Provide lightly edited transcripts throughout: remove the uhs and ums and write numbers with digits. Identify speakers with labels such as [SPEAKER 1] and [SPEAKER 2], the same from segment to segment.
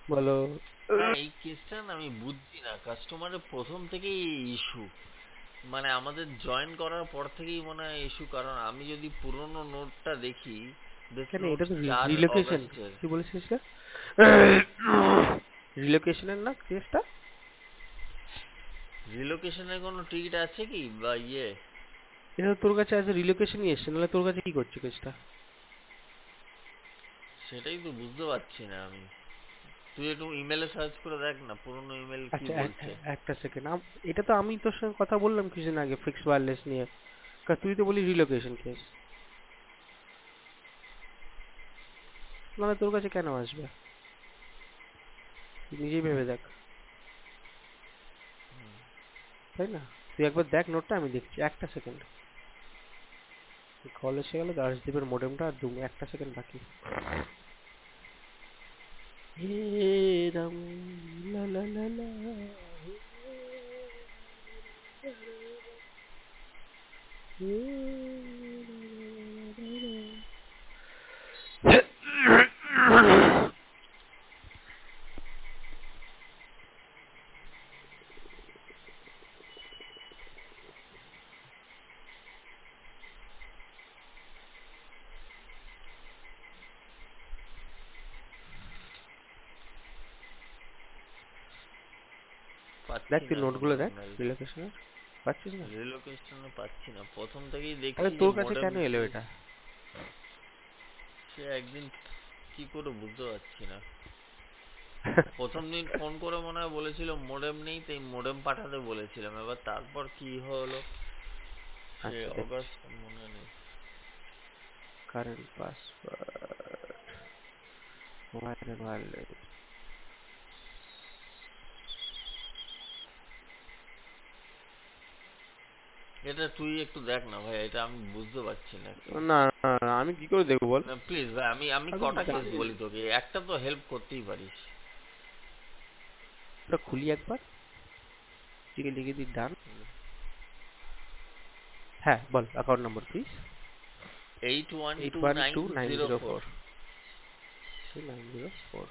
[SPEAKER 1] বলো।
[SPEAKER 2] হ্যাঁ, এই কেসটা না আমি বুঝছি না, কাস্টমারের প্রথম থেকেই ইস্যু, মানে আমাদের জয়েন করার পর থেকেই মনে হয় ইস্যু। কারণ আমি যদি পুরোনো নোটটা দেখি, দিস
[SPEAKER 1] কেন,
[SPEAKER 2] নোট
[SPEAKER 1] এটা তো
[SPEAKER 2] 4
[SPEAKER 1] রিলোকেশন,
[SPEAKER 2] অগস্টের।
[SPEAKER 1] কি বলেছিস না? রিলোকেশনের না কেসটা?
[SPEAKER 2] রিলোকেশনের কোনো টিকিট আছে কি বা ইয়ে?
[SPEAKER 1] এটা তো তোর কাছে অ্যাজ এ রিলোকেশনই এসছে, নাহলে তোর কাছে কি করছে কেসটা?
[SPEAKER 2] সেটাই তো বুঝতে পারছি না আমি। তুই একটু ইমেলে সার্চ করে দেখ না, পুরোনো ইমেল কি
[SPEAKER 1] আচ্ছা,
[SPEAKER 2] বলছে।
[SPEAKER 1] একটা সেকেন্ড। এটা তো আমি তোর সঙ্গে কথা বললাম কিছুদিন আগে ফিক্স ওয়্যারলেস নিয়ে। তুই তো বলি রিলোকেশন কেস, মানে তোর কাছে কেন আসবে? তুই নিজেই ভেবে দেখ, তাই না? তুই একবার দেখ নোটটা, আমি দেখছি, একটা সেকেন্ড। কল এসে গেল, দার্শদীপের মোডেমটা আর একটা সেকেন্ড বাকি। হে রাম, লা লা লা লা, দেখ
[SPEAKER 2] পাচ্ছি
[SPEAKER 1] তুই
[SPEAKER 2] না কোনো
[SPEAKER 1] নোটগুলো দেখ
[SPEAKER 2] ইমেল।
[SPEAKER 1] রিলোকেশনের, পাচ্ছিস না?
[SPEAKER 2] রিলোকেশনে পাচ্ছি না, প্রথম থেকেই দেখছি
[SPEAKER 1] তাহলে
[SPEAKER 2] যে
[SPEAKER 1] তোর কাছে
[SPEAKER 2] মডেম
[SPEAKER 1] কেন এলো
[SPEAKER 2] কেস।
[SPEAKER 1] এটা?
[SPEAKER 2] সে একদিন কি করে বুঝতে পারছি না। প্রথম দিন ফোন করে মনে হয় বলেছিল মোডেম নেই, তাই মোডেম পাঠাতে বলেছিলাম। এবার তারপর কি হলো সে
[SPEAKER 1] আচ্ছা দেখছি,
[SPEAKER 2] অগাস্ট মনে নেই।
[SPEAKER 1] Current password, wireless.
[SPEAKER 2] এটা তুই একটু দেখ না ভাই, এটা আমি বুঝতে পারছি না
[SPEAKER 1] না
[SPEAKER 2] কেস।
[SPEAKER 1] না না, আমি কি করে দেখবো বল?
[SPEAKER 2] না প্লিজ ভাই, আমি আমি
[SPEAKER 1] আমি
[SPEAKER 2] কটা কেস
[SPEAKER 1] জানি না।
[SPEAKER 2] বলি তোকে, একটা তো হেল্প করতেই পারিস।
[SPEAKER 1] ওটা খুলি একবার, লিখে লিখে দিই ডান। হ্যাঁ বল, account number please.
[SPEAKER 2] Eight one
[SPEAKER 1] eight
[SPEAKER 2] two
[SPEAKER 1] one
[SPEAKER 2] nine
[SPEAKER 1] two nine
[SPEAKER 2] zero
[SPEAKER 1] zero
[SPEAKER 2] four
[SPEAKER 1] four 904।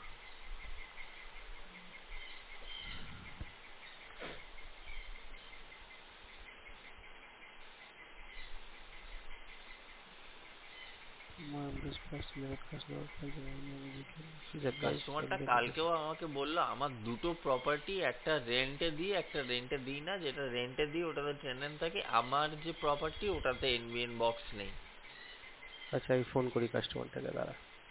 [SPEAKER 1] She's advised
[SPEAKER 2] কাস্টমারটা
[SPEAKER 1] sending this.
[SPEAKER 2] কালকেও আমাকে বললো আমার দুটো প্রপার্টি, একটা রেন্টে দিই একটা রেন্টে দিই না। যেটা রেন্টে দিই ওটাতে টেনেন্ট থাকে, আমার যে প্রপার্টি ওটাতে এনবিএন বক্স নেই।
[SPEAKER 1] আচ্ছা আমি ফোন করি কাস্টমারটাকে, দাঁড়া।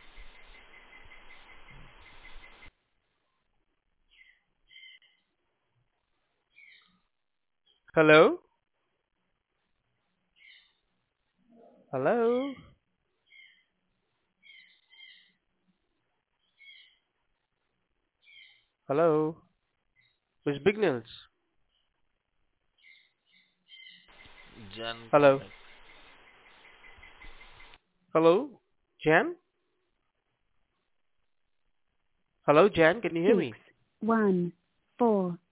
[SPEAKER 1] Hello, hello, hello, miss Bignells.
[SPEAKER 2] John
[SPEAKER 1] hello,
[SPEAKER 2] connect.
[SPEAKER 1] Hello, Jan, hello Jan, can you hear me?
[SPEAKER 3] 6, 1, 4,